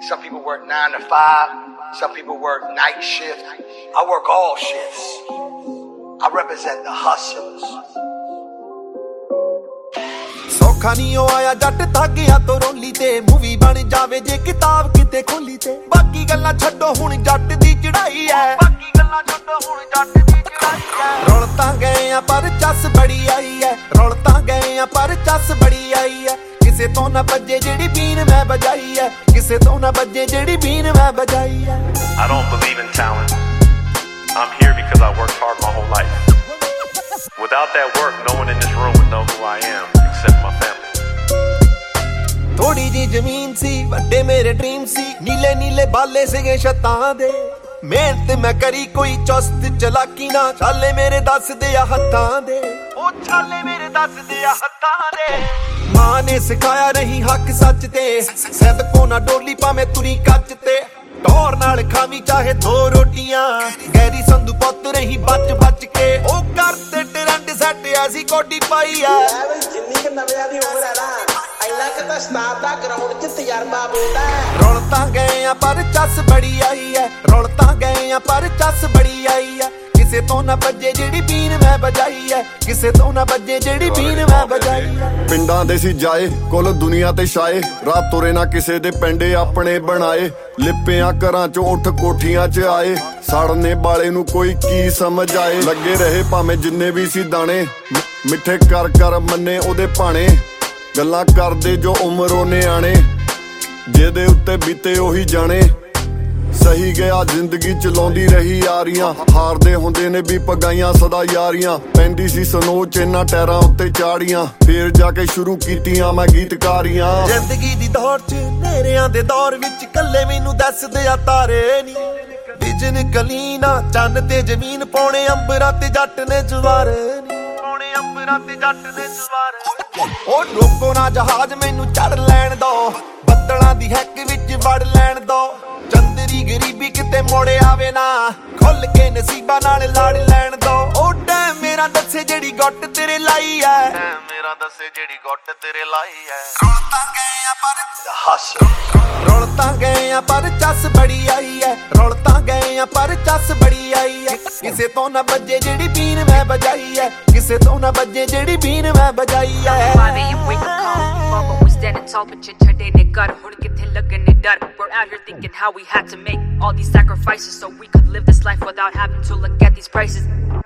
Some people work 9 to 5. Some people work night shift. I work all shifts. I represent the hustlers. ਸੌਖਾ ਨਹੀਂ ਉਹ ਆਇਆ ਜੱਟ ਧਾਗਿਆਂ ਤੋਂ ਰੋਲੀ ਤੇ ਮੂਵੀ ਬਣ ਜਾਵੇ ਜੇ ਕਿਤਾਬ ਕਿਤੇ ਖੋਲੀ ਤੇ ਬਾਕੀ ਗੱਲਾਂ ਛੱਡੋ ਹੁਣ ਜੱਟ ਦੀ ਚੜਾਈ ਐ ਬਾਕੀ ਗੱਲਾਂ ਛੱਡੋ ਹੁਣ ਜੱਟ ਦੀ ਚੜਾਈ ਐ ਰੌਲ ਤਾਂ ਗਏ ਆ ਪਰ ਚੱਸ ਬੜੀ ਆਈ ਐ ਰੌਲ ਤਾਂ ਗਏ ਆ ਪਰ ਚੱਸ ਬੜੀ ਆਈ ਐ ਕਿਸੇ ਤੋਂ ਨਾ ਵੱਜੇ ਜਿਹੜੀ ਬੀਨ ਮੈਂ ਵਜਾਈ ਐ ਕਿਸੇ ਤੋਂ ਨਾ ਵੱਜੇ ਜਿਹੜੀ ਬੀਨ ਮੈਂ ਵਜਾਈ ਐ I don't believe in talent. I'm here because I worked hard my whole life. Without that work, no one in this room would know who I am except my family. ਥੋੜੀ ਜੀ ਜ਼ਮੀਨ ਸੀ ਵੱਡੇ ਮੇਰੇ ਡ੍ਰੀਮ ਸੀ ਨੀਲੇ ਨੀਲੇ ਬਾਲੇ ਸੀਗੇ ਛੱਤਾਂ ਦੇ ਮਿਹਨਤ ਮੈਂ ਕਰੀ ਕੋਈ ਚੁਸਤ ਚਲਾਕੀ ਨਾ ਛਾਲੇ ਮੇਰੇ ਦੱਸਦੇ ਆ ਹੱਥਾਂ ਦੇ ਉਹ ਛਾਲੇ ਮੇਰੇ ਦੱਸਦੇ ਆ ਹੱਥਾਂ ਦੇ ਮਾਂ ਨੇ ਸਿਖਾਇਆ ਨਹੀਂ ਹੱਕ ਸੱਚ ਤੇ ਸਦਕੋ ਨਾ ਡੋਲੀ ਭਾਵੇਂ ਤੁਰੀ ਕੱਚ ਤੇ ਟੌਰ ਨਾਲ ਖਾਵੀ ਚਾਹੇ 2 ਰੋਟੀਆਂ ਗੈਰੀ ਸੰਧੂ ਪੁੱਤ ਰਹੀ ਬਚ ਬਚ ਕੇ ਉਹ ਕਰਦੇ ਟਰੰਡ ਸੱਟ ਐਸੀ ਕੋਡੀ ਪਾਈ ਆ ਜਿੰਨੀ ਕਿ ਨਵਿਆਂ ਦੀ ਉਮਰ ਹੈ ਨਾ ਇੰਨਾ ਕਿ ਤਾਂ ਸਟਾਰ ਦਾ ਗਰਾਊਂਡ 'ਚ ਤਜਰਬਾ ਬੋਲਦਾ ਰੌਲ ਤਾਂ ਗਏ ਆ ਪਰ ਚੱਸ ਬੜੀ ਆਈ ਐ ਰੌਲ ਤਾਂ ਗਏ ਆ ਪਰ ਚੱਸ ਬੜੀ ਆਈ ਐ ਕਿਸੇ ਤੋਂ ਨਾ ਵੱਜੇ ਜਿਹੜੀ ਬੀਨ ਮੈਂ ਵਜਾਈ ਐ ਕਿਸੇ ਤੋਂ ਨਾ ਵੱਜੇ ਜਿਹੜੀ ਬੀਨ ਮੈਂ ਵਜਾਈ ਐ ਪਿੰਡਾਂ ਦੇ ਸੀ ਜਾਏ ਕੁੱਲ ਦੁਨੀਆ ਤੇ ਛਾਏ ਰਾਤ ਤੁਰੇ ਨਾ ਕਿਸੇ ਦੇ ਪਿੰਡੇ ਆਪਣੇ ਬਣਾਏ ਲਿਪਿਆਂ ਘਰਾਂ ਚੋਂ ਉੱਠ ਕੋਠੀਆਂ 'ਚ ਆਏ ਸੜਨੇ ਵਾਲੇ ਨੂੰ ਕੋਈ ਕੀ ਸਮਝ ਆਏ ਲੱਗੇ ਰਹੇ ਭਾਵੇਂ ਜਿੰਨੇ ਵੀ ਸੀ ਦਾਣੇ ਮਿੱਠੇ ਕਰ ਕਰ ਮੰਨੇ ਉਹਦੇ ਭਾਣੇ ਗੱਲਾਂ ਕਰਦੇ ਜੋ ਉਮਰ ਉਹ ਨਿਆਣੇ ਜਿਹਦੇ ਉੱਤੇ ਬੀਤੇ ਉਹੀ ਜਾਣੇ ਸਹੀ ਗਿਆ ਜ਼ਿੰਦਗੀ ਚਲਾਉਂਦੀ ਰਹੀ ਯਾਰੀਆਂ ਹਾਰਦੇ ਹੁੰਦੇ ਨੇ ਵੀ ਪਗਾਈਆਂ ਸਦਾ ਯਾਰੀਆਂ ਪੈਂਦੀ ਸੀ ਸਨੋ ਚ ਇਹਨਾਂ ਟੈਰਾਂ ਉੱਤੇ ਚਾੜੀਆਂ ਫੇਰ ਜਾ ਕੇ ਸ਼ੁਰੂ ਕੀਤੀਆਂ ਮੈਂ ਗੀਤਕਾਰੀਆਂ ਜ਼ਿੰਦਗੀ ਦੀ ਦੌੜ ਚ ਨੇਰਿਆਂ ਦੇ ਦੌਰ ਵਿੱਚ ਕੱਲੇ ਮੈਨੂੰ ਦੱਸਦੇ ਆ ਤਾਰੇ ਨੀ ਵਿਜਨ ਕਲੀਨਾ ਚੰਨ ਤੇ ਜ਼ਮੀਨ ਪਾਉਣੇ ਅੰਬਰਾਂ ਤੇ ਜੱਟ ਨੇ ਜਵਾਰੇ ਨੀ ਪਾਉਣੇ ਅੰਬਰਾਂ ਤੇ ਜੱਟ ਨੇ ਜਵਾਰੇ ਉਹ ਰੋਕੋ ਨਾ ਜਹਾਜ਼ ਮੈਨੂੰ ਚੜ ਲੈਣ ਦੋ ਬੱਦਲਾਂ ਦੀ ਹੈਕ ਵਿੱਚ ਵੜ ਲੈਣ ਦੋ ਚੰਦਰੀ ਗਰੀਬੀ ਕਿਤੇ ਮੋੜ ਆਵੇ ਨਾ ਖੁੱਲ ਕੇ ਨਸੀਬਾਂ ਨਾਲ ਲੜ ਲੈਣ ਦੋ ਉਹ ਟਾਈਮ ਮੇਰਾ ਦੱਸੇ ਜਿਹੜੀ ਗੁੱਟ ਤੇਰੇ ਲਾਈ ਐ ਮੇਰਾ ਦੱਸੇ ਜਿਹੜੀ ਗੁੱਟ ਤੇਰੇ ਲਾਈ ਐ ਰੌਲ ਤਾਂ ਗਏ ਆ ਪਰ The hustle. ਰੌਲ ਤਾਂ ਗਏ ਆ ਪਰ ਚੱਸ ਬੜੀ ਆਈ ਐ ਰੌਲ ਤਾਂ ਗਏ ਆ ਪਰ ਚੱਸ ਬੜੀ ਆਈ ਐ ਕਿਸੇ ਤੋਂ ਨਾ ਵੱਜੇ ਜਿਹੜੀ ਬੀਨ ਮੈਂ ਵਜਾਈ ਐ ਕਿਸੇ ਤੋਂ ਨਾ ਵੱਜੇ ਜਿਹੜੀ ਬੀਨ ਮੈਂ ਵਜਾਈ ਐ Standing tall, but you're today, they got it. Hun kithe lagane dar. We're out here thinking how we had to make all these sacrifices so we could live this life without having to look at these prices.